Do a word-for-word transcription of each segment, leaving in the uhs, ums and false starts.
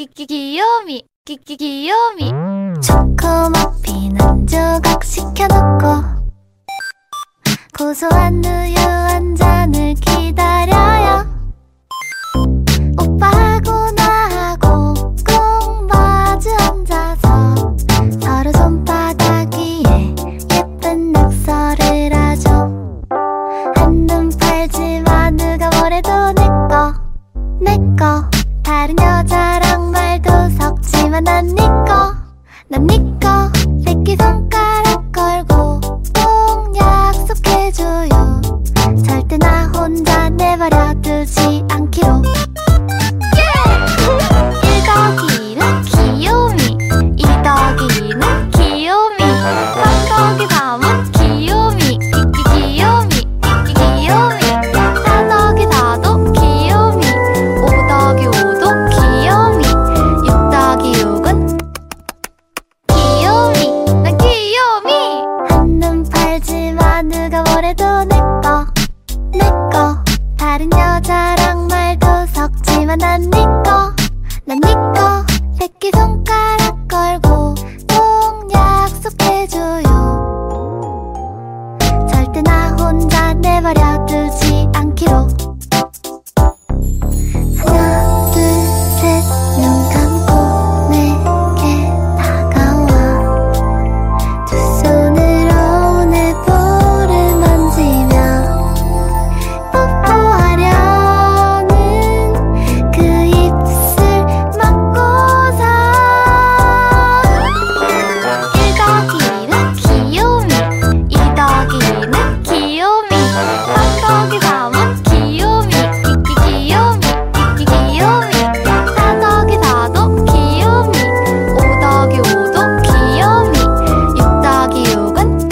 끼끼 귀요미 끼끼 귀요미. 초코머핀 한 조각 시켜놓고 고소한 우유 한 잔을 기다려요. 오빠하고 나하고 꼭 마주 앉아서 서로 손바닥 위에 예쁜 낙서를 하죠. 한눈 팔지마 누가 뭐래도 내꺼 내꺼. 다른 여자랑 말도 섞지만 난 니꺼 난 니꺼. 새끼손가락 걸고 꼭 약속해줘요. 절대 나 혼자 내버려 두지 않기로. 일 더하기는 귀요미, 이 더하기는 귀요미, 삼 더하기 삼은 귀요미, 끼끼 귀요미, 끼끼 귀요미, 사 더하기 사도 귀요미, 오 더하기 오도 귀요미, 육 더하기 육은 귀요미, 난 귀요미. 한눈 팔지마 누가 뭐래도 내꺼 내꺼. 다른 여자랑 말도 섞지만 난 니꺼 난 니꺼. 새끼손가락 걸고 꼭 약속해줘요. 절대 나 혼자 내버려 두지 않기로. 하나 둘 셋 눈 감고 내게 다가와 두 손으로 내 볼을 만지며 뽀뽀하려는 그 입술 막고서 일 더하기는 귀요미, 이 더하기는 귀요미, 삼 더하기 삼은 귀요미, 끼끼 귀요미, 끼끼 귀요미, 사 더하기 사도 귀요미, 오 더하기 오도 귀요미, 육 더하기 육은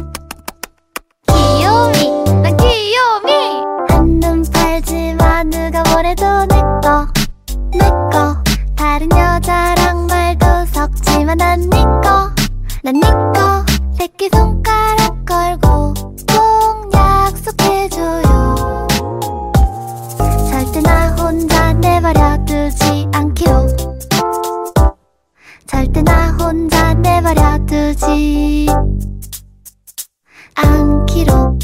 귀요미, 난 귀요미. 한눈 팔지마 누가 뭐래도 내꺼 내꺼. 다른 여자랑 말도 섞지만 난 니꺼 난 니꺼. 새끼손가락 걸고 꼭 약속해줘요. 절대 나 혼자 내버려 두지 않기로. 절대 나 혼자 내버려 두지 않기로.